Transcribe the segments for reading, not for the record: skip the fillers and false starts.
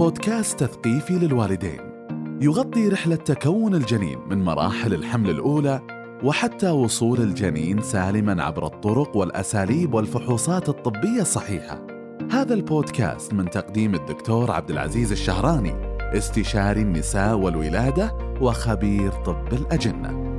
بودكاست تثقيفي للوالدين يغطي رحلة تكون الجنين من مراحل الحمل الأولى وحتى وصول الجنين سالماً عبر الطرق والأساليب والفحوصات الطبية الصحيحة. هذا البودكاست من تقديم الدكتور عبد العزيز الشهراني، استشاري النساء والولادة وخبير طب الأجنة.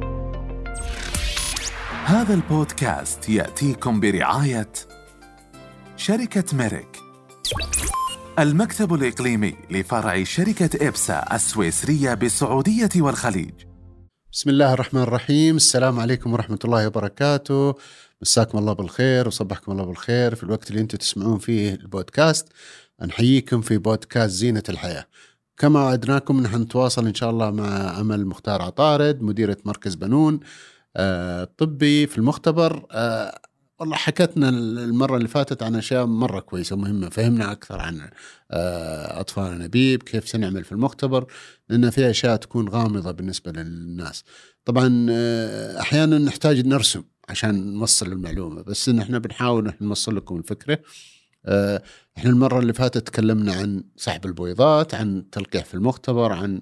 هذا البودكاست يأتيكم برعاية شركة ميريك، المكتب الإقليمي لفرع شركة إبسا السويسرية بالسعودية والخليج. بسم الله الرحمن الرحيم. السلام عليكم ورحمة الله وبركاته. مساكم الله بالخير وصبحكم الله بالخير في الوقت اللي انتم تسمعون فيه البودكاست. نحييكم في بودكاست زينة الحياة. كما وعدناكم نحن نتواصل إن شاء الله مع أمل مختار عطارد، مديرة مركز بنون الطبي في المختبر. والله حكتنا المرة اللي فاتت عن أشياء مرة كويسة ومهمة، فهمنا أكثر عن أطفال الأنابيب، كيف سنعمل في المختبر، لأن فيها أشياء تكون غامضة بالنسبة للناس. طبعا أحيانا نحتاج نرسم عشان نوصل المعلومة، بس نحن بنحاول نوصل لكم الفكرة. إحنا المرة اللي فاتت تكلمنا عن سحب البويضات، عن التلقيح في المختبر، عن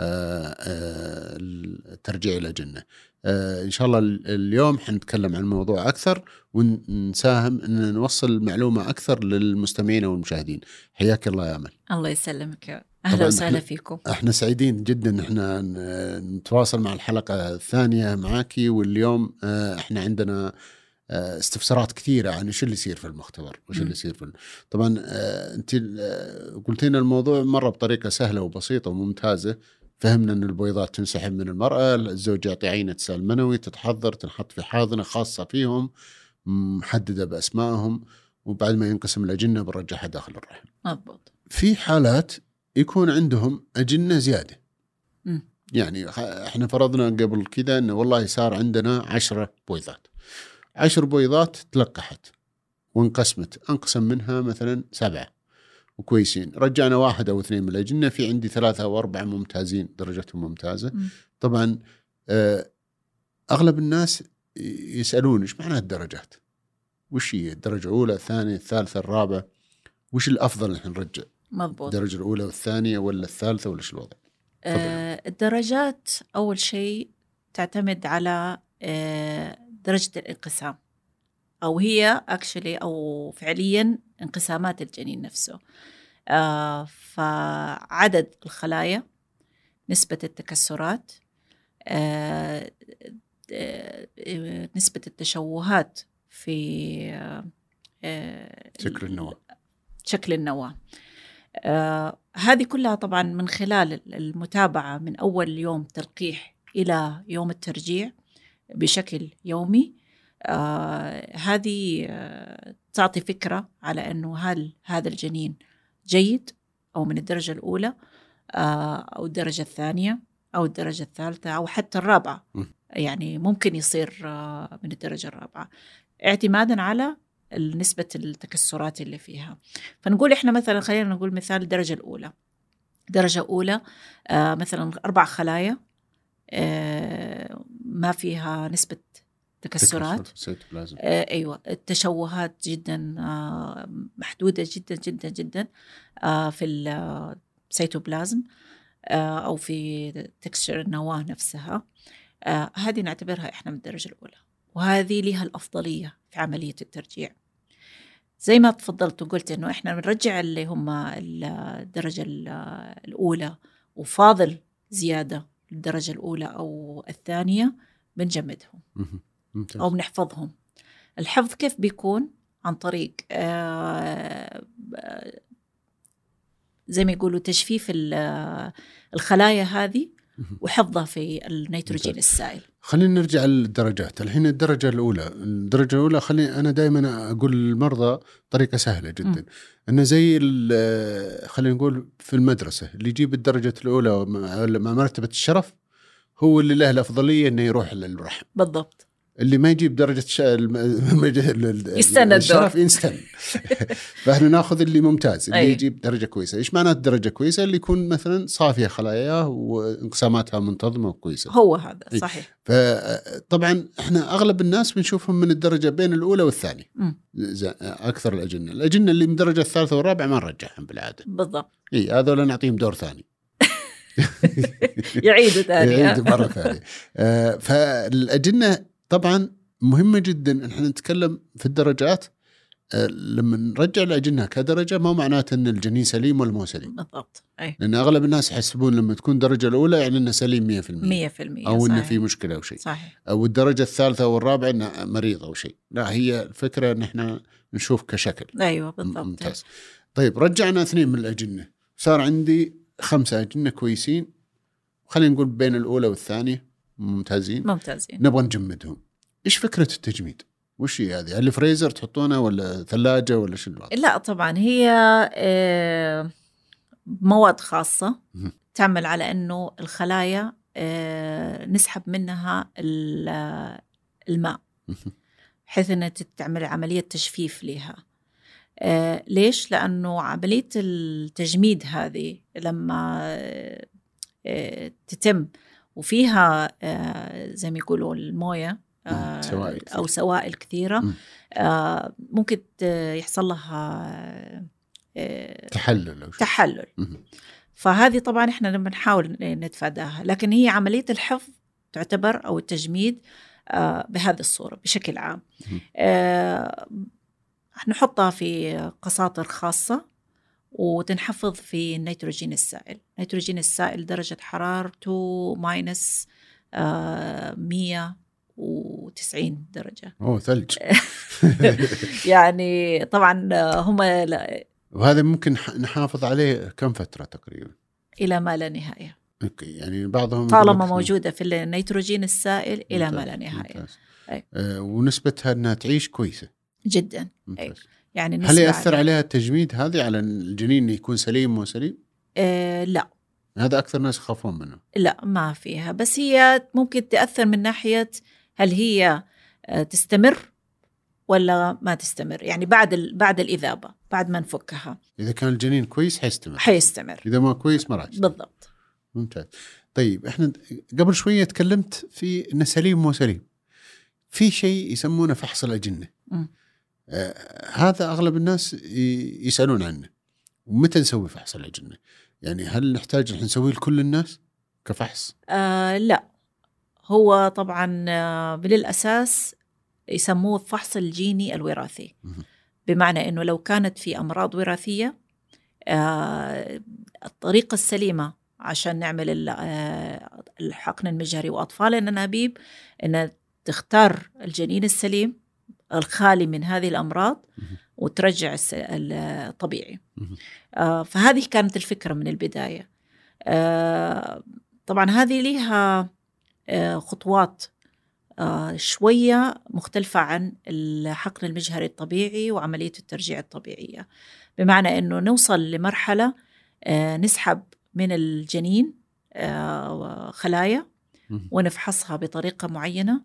الترجيع إلى جنة. إن شاء الله اليوم حنتكلم عن موضوع أكثر ونساهم أن نوصل المعلومة أكثر للمستمعين والمشاهدين. حياك الله يا أمل. الله يسلمك، أهلا وسهلا فيكم. احنا سعيدين جدا احنا نتواصل مع الحلقة الثانية معاكي، واليوم احنا عندنا استفسارات كثيرة عن ايش اللي يصير في المختبر وايش اللي يصير في طبعا انت قلت لنا الموضوع مرة بطريقة سهلة وبسيطة وممتازة. فهمنا أن البويضات تنسحب من المرأة، الزوج يعطي عينة سائل منوي، تتحضر، تنحط في حاضنة خاصة فيهم محددة بأسمائهم، وبعد ما ينقسم الأجنة بنرجعها داخل الرحم. مضبوط. في حالات يكون عندهم أجنة زيادة. يعني احنا فرضنا قبل كده أنه والله صار عندنا 10 بويضات، 10 بويضات تلقحت وانقسمت، انقسم منها مثلا 7 وكويسين، رجعنا 1 أو 2 من الأجنة، في عندي 3 أو 4 ممتازين درجتهم ممتازة. طبعا أغلب الناس يسألون إيش معنى الدرجات، وش هي الدرجة الأولى الثانية الثالثة الرابعة، وش الأفضل نحن نرجع؟ مضبوط. الدرجة الأولى والثانية ولا الثالثة ولا إيش الوضع؟ الدرجات أول شيء تعتمد على درجة الانقسام، أو هي أو فعليا انقسامات الجنين نفسه. فعدد الخلايا، نسبة التكسرات، نسبة التشوهات في شكل النواة. هذه كلها طبعا من خلال المتابعة من أول يوم تلقيح إلى يوم الترجيع بشكل يومي. هذه تعطي فكرة على أنه هل هذا الجنين جيد أو من الدرجة الأولى أو الدرجة الثانية أو الدرجة الثالثة أو حتى الرابعة. يعني ممكن يصير من الدرجة الرابعة اعتمادا على نسبة التكسرات اللي فيها. فنقول إحنا مثلا، خلينا نقول مثال الدرجة الأولى. درجة أولى مثلا 4 خلايا ما فيها نسبة تكسرات. أيوة، التشوهات جدا محدودة جدا جدا جدا في السيتوبلازم أو في تكستشر النواة نفسها. هذه نعتبرها إحنا من الدرجة الأولى، وهذه لها الأفضلية في عملية الترجيع. زي ما تفضلت وقلت إنه إحنا بنرجع اللي هم الدرجة الأولى وفاضل زيادة الدرجة الأولى أو الثانية بنجمدهم أو بنحفظهم. الحفظ كيف بيكون؟ عن طريق زي ما يقولوا تجفيف الخلايا هذه وحفظها في النيتروجين السائل. خلينا نرجع للدرجات. الحين الدرجة الأولى خلينا أنا دائما أقول للمرضى طريقة سهلة جدا، أنه زي خلينا نقول في المدرسة اللي يجيب الدرجة الأولى مع مرتبة الشرف هو اللي له الأفضلية أنه يروح للرحم. بالضبط. اللي ما يجيب درجة يستنى الشرف يستنى. فإحنا ناخذ اللي ممتاز، اللي أي. يجيب درجة كويسة. إيش معنات درجة كويسة؟ اللي يكون مثلا صافية خلاياه وانقساماتها منتظمة وكويسة. هو هذا صحيح. فطبعا إحنا أغلب الناس بنشوفهم من الدرجة بين الأولى والثانية. أكثر الأجنة اللي من الدرجة الثالثة والرابعة ما نرجعهم بالعادة. بالضبط. إيه هذول نعطيهم دور ثاني. يعيدوا ثاني. يعيدوا مرة ثانية. فالأجنة طبعا مهمة جدا. احنا نتكلم في الدرجات. لما نرجع الأجنة كدرجة ما معناته أن الجنين سليم ولا مو سليم. بالضبط. أي. لأن أغلب الناس يحسبون لما تكون درجة الأولى يعني أنه سليم 100%. 100%. أو أنه في مشكلة أو شيء. صحيح. أو الدرجة الثالثة والرابعة أنه مريض أو شيء. لا، هي الفكرة أن احنا نشوف كشكل. أيوة بالضبط. ممتاز. طيب رجعنا 2 من الأجنة، صار عندي 5 أجنة كويسين، خلينا نقول بين الأولى والثانية ممتازين. نبغى نجمدهم. إيش فكرة التجميد؟ وش هي هذه؟ هل فريزر تحطونه ولا ثلاجة ولا شو الوضع؟ لا طبعا هي مواد خاصة تعمل على أنه الخلايا نسحب منها الماء بحيث أنها تعمل عملية تجفيف لها. ليش؟ لأنه عملية التجميد هذه لما تتم وفيها زي ما يقولوا الموية أو سوائل كثيرة، ممكن يحصل لها تحلل. فهذه طبعا احنا لما نحاول نتفاداها، لكن هي عملية الحفظ تعتبر أو التجميد بهذه الصورة بشكل عام. نحطها في قساطر خاصة وتنحفظ في النيتروجين السائل. النيتروجين السائل درجة حرارته ماينس 190 درجة. ثلج. يعني طبعا هم وهذا ممكن نحافظ عليه كم فترة تقريبا؟ إلى ما لا نهاية. يعني بعضهم طالما موجودة في النيتروجين السائل إلى ما لا نهاية. ونسبتها أنها تعيش كويسة جدا. يعني هل يأثر عليها التجميد هذه على الجنين يكون سليم مو سليم؟ لا، هذا أكثر ناس يخافون منه. لا ما فيها، بس هي ممكن تأثر من ناحية هل هي تستمر ولا ما تستمر. يعني بعد الإذابة، بعد ما نفكها، إذا كان الجنين كويس حيستمر، إذا ما كويس ما راح يستمر. بالضبط. ممتاز. طيب إحنا قبل شوية تكلمت في إنه سليم مو سليم. في شيء يسمونه فحص الأجنة. هذا أغلب الناس يسألون عنه. ومتى نسوي فحص الأجنة؟ يعني هل نحتاج نحن نسويه لكل الناس كفحص؟ لا، هو طبعا بالأساس يسموه الفحص الجيني الوراثي. بمعنى أنه لو كانت في أمراض وراثية، الطريقة السليمة عشان نعمل الحقن المجهري وأطفال الأنابيب أن تختار الجنين السليم الخالي من هذه الأمراض وترجع الطبيعي. فهذه كانت الفكرة من البداية. طبعا هذه لها خطوات شوية مختلفة عن الحقن المجهري الطبيعي وعملية الترجيع الطبيعية. بمعنى أنه نوصل لمرحلة نسحب من الجنين خلايا ونفحصها بطريقة معينة.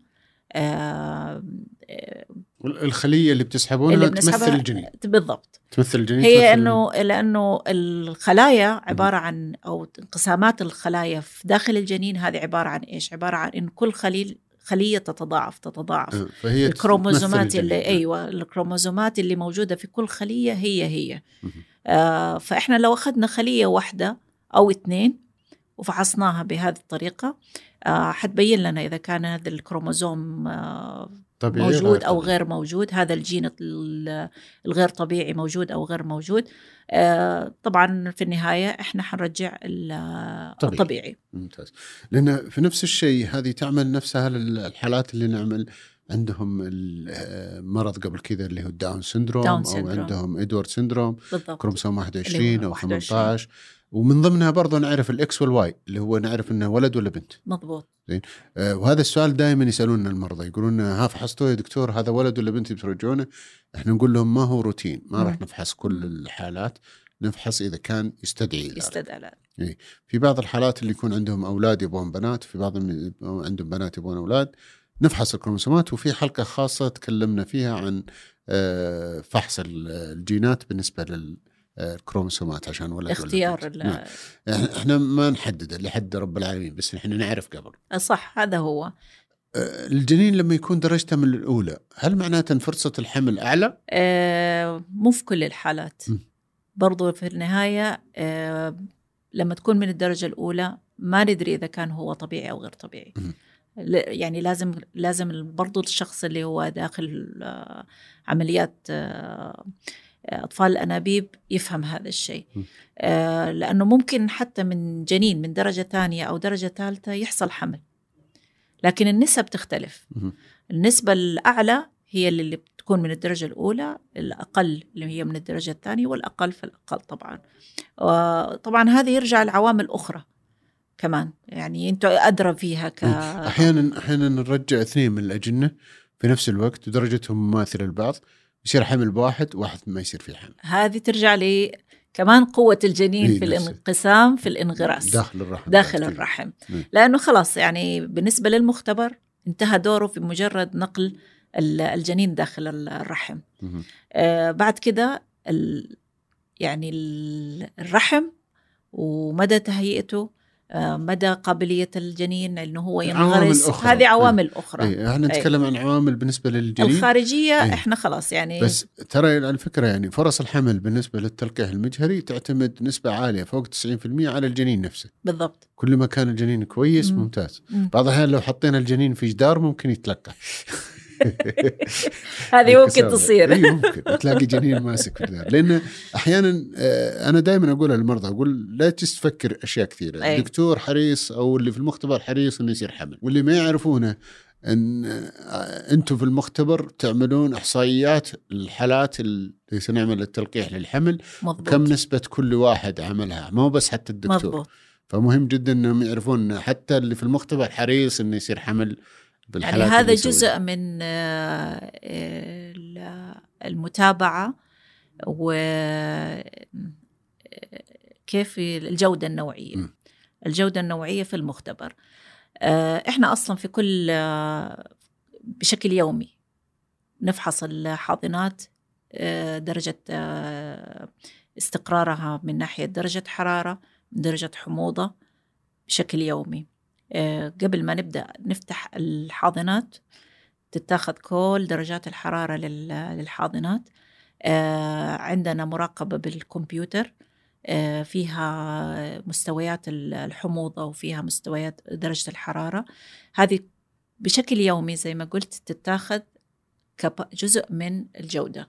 الخلية اللي بتسحبونها تمثل الجنين. بالضبط، تمثل الجنين. هي لأنه الخلايا عبارة عن أو انقسامات الخلايا في داخل الجنين هذه عبارة عن إيش؟ عبارة عن إن كل خلية تتضاعف. فهي الكروموزومات الكروموزومات اللي موجودة في كل خلية هي. فإحنا لو أخذنا خلية واحدة أو 2 وفحصناها بهذه الطريقة، حتبين لنا إذا كان هذا الكروموزوم موجود أو غير موجود، هذا الجين الغير طبيعي موجود أو غير موجود. طبعا في النهاية إحنا حنرجع الطبيعي. ممتاز. لأن في نفس الشيء هذه تعمل نفسها الحالات اللي نعمل عندهم المرض قبل كذا اللي هو داون سيندروم أو عندهم إدوارد سيندروم، كروموسوم 21 أو 18. ومن ضمنها برضو نعرف الإكس والواي اللي هو نعرف إنه ولد ولا بنت. مضبوط. زين. وهذا السؤال دائما يسألون المرضى، يقولون ها فحصتوه يا دكتور هذا ولد ولا بنت بترجعونه؟ إحنا نقول لهم ما هو روتين، ما راح نفحص كل الحالات، نفحص إذا كان يستدعي. في بعض الحالات اللي يكون عندهم أولاد يبغون بنات، في بعضهم عندهم بنات يبغون أولاد، نفحص الكروموسومات، وفي حلقة خاصة تكلمنا فيها عن فحص الجينات بالنسبة للكروموسومات عشان ولد اختيار نعم. احنا ما نحدد اللي حد رب العالمين، بس احنا نعرف قبل. صح، هذا هو. الجنين لما يكون درجته من الأولى، هل معناته أن فرصة الحمل أعلى؟ مو في كل الحالات. برضو في النهاية لما تكون من الدرجة الأولى ما ندري إذا كان هو طبيعي أو غير طبيعي. يعني لازم برضو الشخص اللي هو داخل عمليات أطفال الأنابيب يفهم هذا الشيء. لأنه ممكن حتى من جنين من درجة ثانية أو درجة ثالثة يحصل حمل، لكن النسب تختلف. النسبة الأعلى هي اللي بتكون من الدرجة الأولى، الأقل اللي هي من الدرجة الثانية، والأقل فالأقل طبعا. طبعا هذه يرجع لعوامل أخرى كمان، يعني أنتوا أدرى فيها. أحيانا نرجع 2 من الأجنة في نفس الوقت ودرجتهم مماثلة لبعض، يصير حمل بواحد ما يصير فيه حمل. هذه ترجع لي كمان قوة الجنين في الانقسام في الانغراس داخل الرحم. لأنه خلاص يعني بالنسبة للمختبر انتهى دوره في مجرد نقل الجنين داخل الرحم. بعد كده يعني الرحم ومدى تهيئته، مدى قابلية الجنين إنه هو ينغرس، هذه عوامل أخرى. احنا نتكلم عن عوامل بالنسبة للجنين الخارجية. احنا خلاص يعني بس ترى على فكرة يعني فرص الحمل بالنسبة للتلقيح المجهري تعتمد نسبة عالية فوق 90% على الجنين نفسه. بالضبط. كل ما كان الجنين كويس ممتاز. بعض الأحيان لو حطينا الجنين في جدار ممكن يتلقح. هذه ممكن تصير. ممكن تلاقي جنين ماسك في الجدار. لأن أحيانا أنا دائما أقول للمرضى، أقول لا تفكر أشياء كثيرة. الدكتور حريص أو اللي في المختبر حريص إنه يصير حمل، واللي ما يعرفونه أن أنتم في المختبر تعملون إحصائيات الحالات اللي سنعمل التلقيح للحمل. مضبوط. كم نسبة كل واحد عملها، ما هو بس حتى الدكتور. مضبوط. فمهم جدا أنهم يعرفون حتى اللي في المختبر حريص إنه يصير حمل. يعني هذا جزء من المتابعة وكيف الجودة النوعية. الجودة النوعية في المختبر. إحنا أصلا في كل بشكل يومي نفحص الحاضنات، درجة استقرارها من ناحية درجة حرارة، من درجة حموضة، بشكل يومي. قبل ما نبدأ نفتح الحاضنات تتاخذ كل درجات الحرارة للحاضنات. عندنا مراقبة بالكمبيوتر فيها مستويات الحموضة وفيها مستويات درجة الحرارة. هذه بشكل يومي زي ما قلت تتاخذ كجزء من الجودة.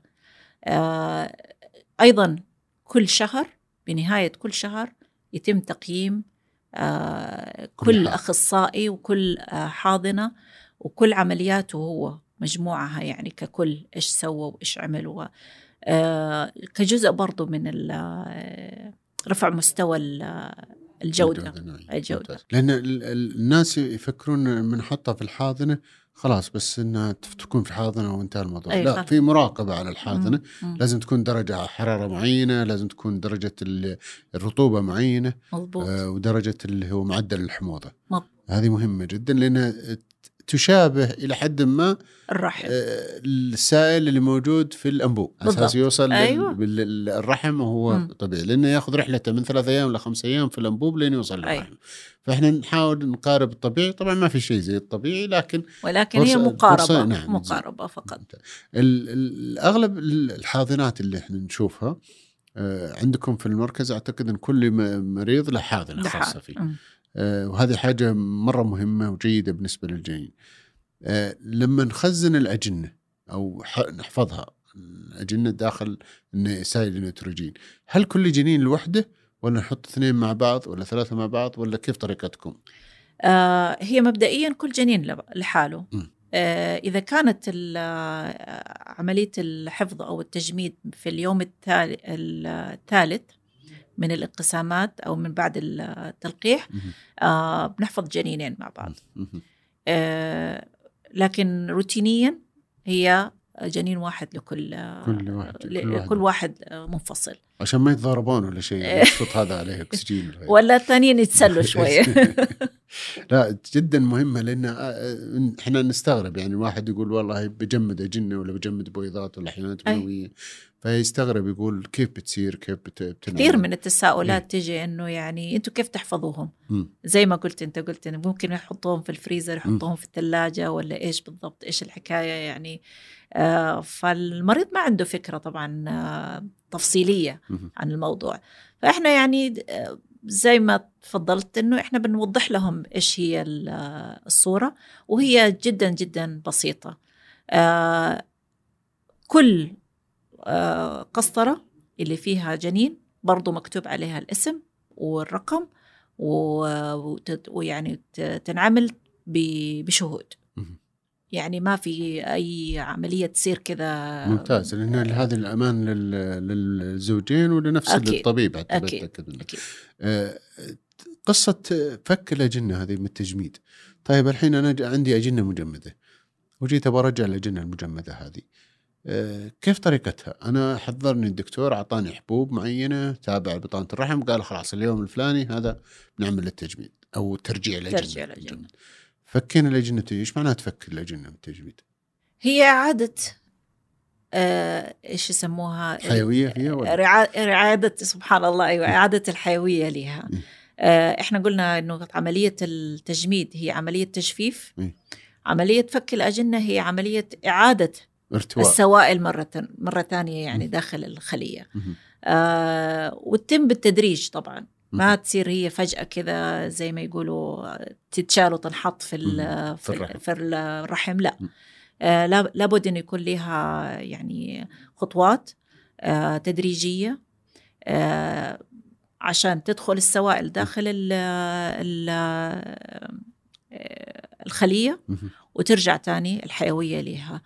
أيضا كل شهر، بنهاية كل شهر يتم تقييم كل أخصائي وكل حاضنة وكل عملياته هو مجموعها، يعني ككل إيش سوى وإيش عمل، كجزء برضو من رفع مستوى الجودة. لأن الناس يفكرون من حطها في الحاضنة خلاص بس إنها تكون في حاضنة وانتهى الموضوع. لا، في مراقبة على الحاضنة. لازم تكون درجة حرارة معينة، لازم تكون درجة الرطوبة معينة. ودرجة اللي هو معدل الحموضة. هذه مهمة جدا لأنها تشابه إلى حد ما الرحم، السائل اللي موجود في الأنبوب، أساس يوصل للرحم وهو طبيعي، لأنه يأخذ رحلته من 3 أيام ل 5 أيام في الأنبوب لين يوصل للرحم. فإحنا نحاول نقارب الطبيعي. طبعا ما في شيء زي الطبيعي، ولكن هي مقاربة. نعم، مقاربة فقط. الأغلب الحاضنات اللي احنا نشوفها عندكم في المركز، أعتقد أن كل مريض له حاضنة خاصة فيه. وهذه حاجة مرة مهمة وجيدة بالنسبة للجنين. لما نخزن الأجنة أو نحفظها الأجنة داخل سائل النيتروجين، هل كل جنين لوحده ولا نحط 2 مع بعض ولا 3 مع بعض ولا كيف طريقتكم؟ هي مبدئيا كل جنين لحاله. إذا كانت عملية الحفظ أو التجميد في اليوم الثالث من الانقسامات أو من بعد التلقيح، بنحفظ جنينين مع بعض. لكن روتينيا هي جنين واحد كل واحد منفصل، عشان ما يتضاربون ولا شيء. يشفط هذا عليه أكسجين ولا الثانيين يتسلوا شوية. لا جدا مهمة، لأن إحنا نستغرب يعني واحد يقول والله بجمد أجنة ولا بجمد بويضات ولا حيوانات منوية، فيستغرب يقول كيف بتصير، كيف بتنعمل. كثير من التساؤلات تيجي إنه يعني أنتوا كيف تحفظوهم؟ زي ما قلت أنت، قلت إنه ممكن يحطوهم في الفريزر، يحطوهم في الثلاجة، ولا إيش بالضبط، إيش الحكاية يعني. فالمريض ما عنده فكرة طبعا تفصيلية عن الموضوع. فإحنا يعني زي ما تفضلت إنه إحنا بنوضح لهم إيش هي الصورة، وهي جدا جدا بسيطة. كل قسطرة اللي فيها جنين برضو مكتوب عليها الاسم والرقم، ويعني تنعمل بشهود، يعني ما في أي عملية تصير كذا. ممتاز، لأن هذا الأمان للزوجين ولنفس الطبيب حتى بتأكد منه. قصة فك الأجنة هذه من التجميد. طيب الحين أنا عندي أجنة مجمدة وجيت أرجع الأجنة المجمدة هذه، كيف طريقتها؟ أنا حضرني الدكتور أعطاني حبوب معينة تابع بطانة الرحم، قال خلاص اليوم الفلاني هذا نعمل التجميد أو ترجيع الأجنة. فكينا الأجنة، إيش معناه تفك الأجنة من التجميد؟ هي إعادة إيش يسموها حيوية فيها ولا؟ إعادة، سبحان الله، أيوة، إعادة الحيوية لها. إحنا قلنا إنه عملية التجميد هي عملية تجفيف. عملية فك الأجنة هي عملية إعادة ارتواء السوائل مرة ثانية يعني داخل الخلية. وتتم بالتدريج طبعا، ما تصير هي فجأة كذا زي ما يقولوا تتشال وتنحط في الرحم. لا، لابد أن يكون لها يعني خطوات تدريجية عشان تدخل السوائل داخل الخلية وترجع تاني الحيوية لها.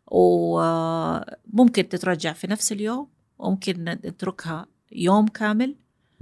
وممكن تترجع في نفس اليوم، وممكن نتركها يوم كامل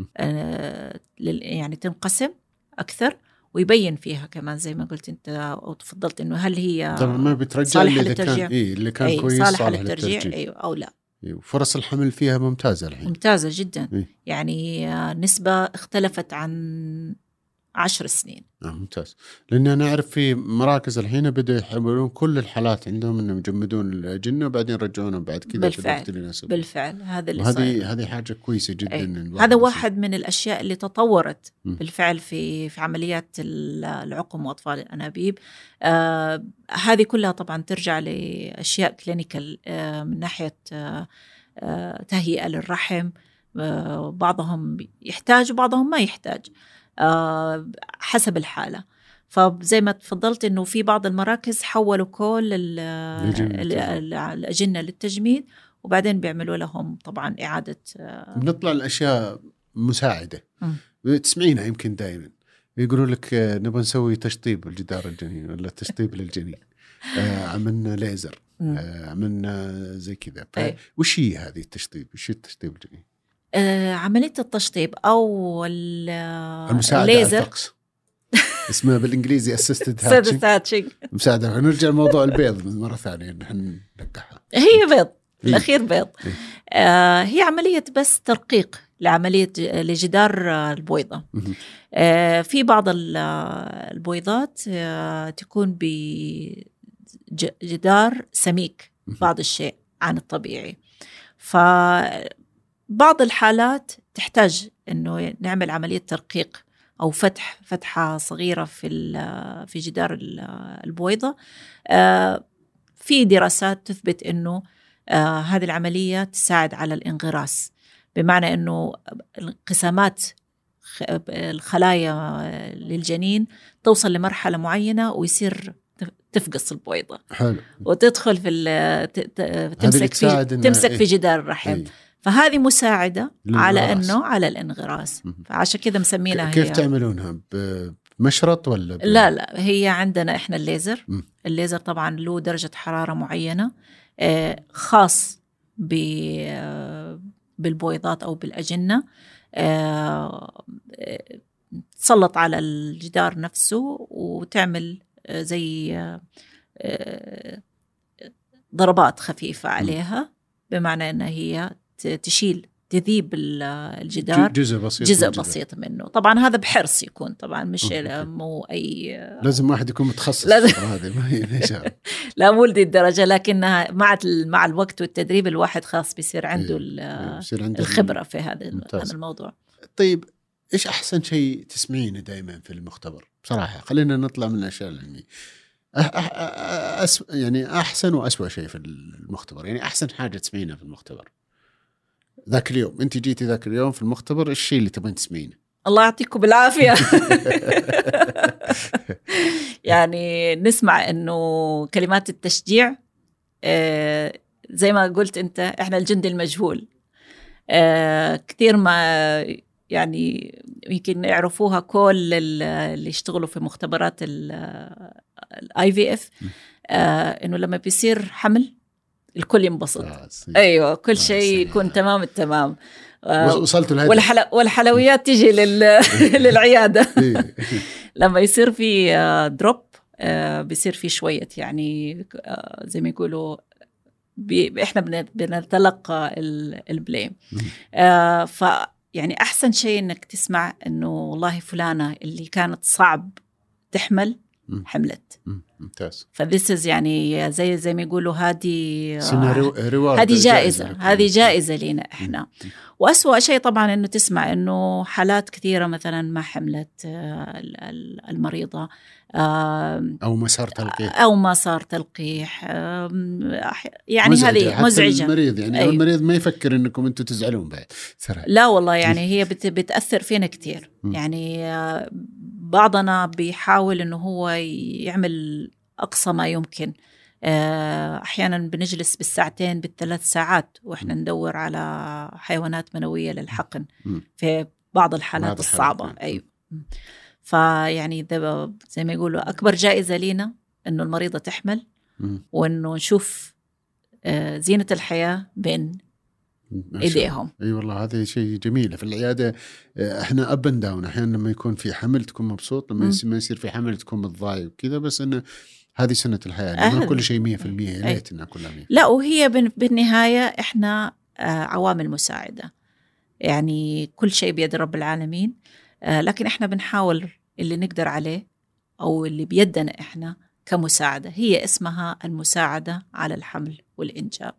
يعني تنقسم أكثر، ويبين فيها كمان زي ما قلت أنت أو تفضلت إنه هل هي ما بترجع صالحة للترجيع، اللي كان كويس صالحة للترجيع أيوة أو لا. فرص الحمل فيها ممتازة الحين، ممتازة جدا. يعني نسبة اختلفت عن 10 سنين. ممتاز، لأن أنا أعرف في مراكز الحين بدأوا يحملون كل الحالات عندهم إنهم يجمدون الأجنة وبعدين يرجعونهم بعد كذا في الوقت اللي يناسبهم. بالفعل هذا اللي صار. هذه حاجة كويسة جدا. هذا واحد من الأشياء اللي تطورت بالفعل في عمليات العقم وأطفال الأنابيب. هذه كلها طبعا ترجع لأشياء كلينيكال من ناحية تهيئة للرحم. بعضهم يحتاج وبعضهم ما يحتاج حسب الحالة. فزي ما تفضلت إنه في بعض المراكز حولوا كل الأجنة للتجميد، وبعدين بيعملوا لهم طبعا إعادة. بنطلع الأشياء مساعدة تسمعينها يمكن دائما يقولوا لك نبغى نسوي تشطيب الجدار الجنين ولا تشطيب للجنين، عملنا ليزر، عملنا زي كذا. وش هي هذه التشطيب؟ وش التشطيب الجنين؟ عملية التشطيب أو الليزر اسمها بالإنجليزي assisted hatching. مساعدة. نرجع لموضوع البيض من مرة ثانية، نحن نلقحها. هي بيض الأخير بيض. هي عملية بس ترقيق لعملية لجدار البويضة. في بعض البويضات تكون بجدار سميك بعض الشيء عن الطبيعي. بعض الحالات تحتاج إنه نعمل عملية ترقيق أو فتحة صغيرة في جدار البويضة. في دراسات تثبت إنه هذه العملية تساعد على الانغراس، بمعنى إنه انقسامات الخلايا للجنين توصل لمرحلة معينة ويصير تفقص البويضة. حلو. وتدخل تمسك في جدار الرحم. فهذه مساعدة على أنه على الانغراس. فعشان كذا مسمينها. كيف تعملونها؟ بمشرط ولا لا هي عندنا إحنا الليزر طبعا له درجة حرارة معينة خاص بالبويضات أو بالأجنة، تسلط على الجدار نفسه وتعمل زي ضربات خفيفة عليها، بمعنى أنها هي تشيل تذيب الجدار جزء بسيط منه. طبعا هذا بحرص يكون، طبعا مش مو أي لازم واحد يكون متخصص هذا ما هي لا مو لدي الدرجة، لكنها مع الوقت والتدريب الواحد خاص بيصير عنده الخبرة في هذا الموضوع. طيب إيش أحسن شيء تسمعينه دائما في المختبر؟ بصراحة خلينا نطلع من الأشياء العلمية. يعني أحسن وأسوأ شيء في المختبر، يعني أحسن حاجة تسمعينها في المختبر ذاك اليوم، أنت جيتي ذاك اليوم في المختبر، إيش الشيء اللي تبين تسمعينه؟ الله يعطيكم بالعافية. يعني نسمع إنه كلمات التشجيع، زي ما قلت أنت إحنا الجندي المجهول، كثير ما يعني يمكن يعرفوها كل اللي يشتغلوا في مختبرات IVF، إنه لما بيصير حمل الكل ينبسط. أيوة كل شيء يكون تمام التمام. وصلتوا والحلويات تيجي للعيادة. لما يصير في دروب بيصير في شوية يعني زي ما يقولوا إحنا بنتلقى البليم. يعني أحسن شيء إنك تسمع إنه والله فلانة اللي كانت صعب تحمل حملت. ممتاز. فذيس يعني زي ما يقولوا هذه جائزة، هذه جائزة لنا إحنا. وأسوأ شيء طبعا إنه تسمع إنه حالات كثيرة مثلا ما حملت المريضة أو ما صار تلقيح يعني هذه مزعجة المريض يعني. أيوة. المريض ما يفكر إنكم أنتم تزعلون بعد. لا والله يعني هي بتأثر فينا كتير. يعني بعضنا بيحاول إنه هو يعمل أقصى ما يمكن. أحيانا بنجلس بالساعتين بالثلاث ساعات وإحنا ندور على حيوانات منوية للحقن في بعض الحالات الصعبة. أيوة. فيعني زي ما يقولوا أكبر جائزة لينا إنه المريضة تحمل، وإنه نشوف زينة الحياة بين إيديهم. أي والله هذا شيء جميل في العيادة. إحنا أب أند داون، أحيانا لما يكون في حمل تكون مبسوط، لما ما يصير في حمل تكون متضايق كذا، بس إنه هذه سنة الحياة. ما كل شيء 100%، ليت إنها كلها 100%. لا، وهي بالنهاية إحنا عوامل مساعدة، يعني كل شيء بيد رب العالمين. لكن إحنا بنحاول اللي نقدر عليه أو اللي بيدنا إحنا كمساعدة، هي اسمها المساعدة على الحمل والإنجاب.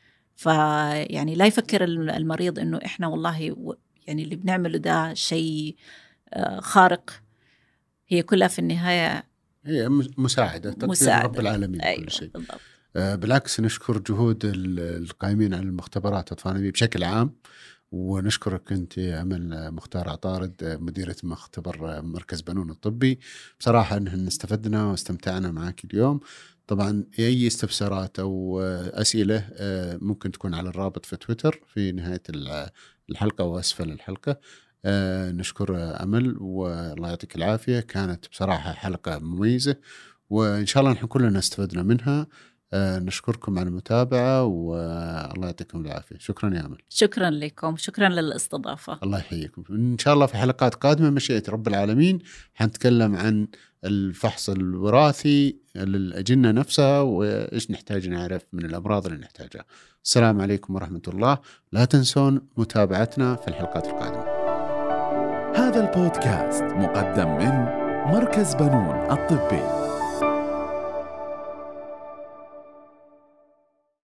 فيعني لا يفكر المريض إنه إحنا والله يعني اللي بنعمله ده شيء خارق. هي كلها في النهاية هي مساعدة تقدير رب العالمين. أيوة كل شيء. بالعكس نشكر جهود القائمين على المختبرات الأطفال بشكل عام، ونشكرك أنت أمل مختار عطارد مديرة مختبر مركز بنون الطبي. بصراحة إننا استفدنا واستمتعنا معك اليوم. طبعا أي استفسارات أو أسئلة ممكن تكون على الرابط في تويتر في نهاية الحلقة وأسفل الحلقة. نشكر أمل والله يعطيك العافية، كانت بصراحة حلقة مميزة وإن شاء الله نحن كلنا استفدنا منها. نشكركم على المتابعة والله يعطيكم العافية. شكرا يا أمل. شكرا لكم، شكرا للاستضافة. الله يحييكم. إن شاء الله في حلقات قادمة مشيئة رب العالمين حنتكلم عن الفحص الوراثي للأجنة نفسها وإيش نحتاج نعرف من الأمراض اللي نحتاجها. السلام عليكم ورحمة الله. لا تنسون متابعتنا في الحلقات القادمة. هذا البودكاست مقدم من مركز بنون الطبي.